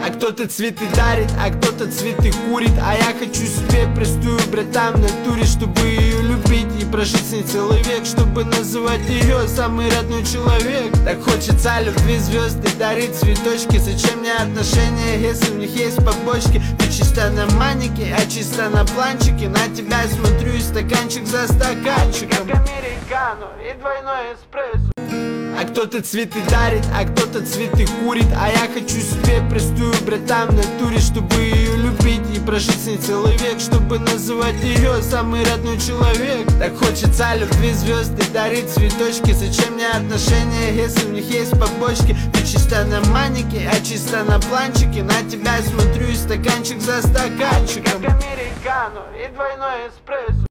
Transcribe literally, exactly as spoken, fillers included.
А кто-то цветы дарит, а кто-то цветы курит. А я хочу себе простую братан в натуре, чтобы ее любить и прожить с ней целый век, чтобы называть ее самый родной человек. Так хочется любви звезды дарить цветочки. Зачем мне отношения, если в них есть побочки? Ты чисто на манике, а чисто на планчике. На тебя смотрю и стаканчик за стаканчиком, как американо и двойной эспрессо. А кто-то цветы дарит, а кто-то цветы курит. А я хочу себе простую братан в натуре, чтобы ее любить и прожить с ней целый век, чтобы называть ее самый родной человек. Так хочется любви звезды дарить цветочки. Зачем мне отношения, если в них есть побочки? Ты чисто на манике, а чисто на планчике. На тебя смотрю и стаканчик за стаканчиком, как американо и двойной эспрессо.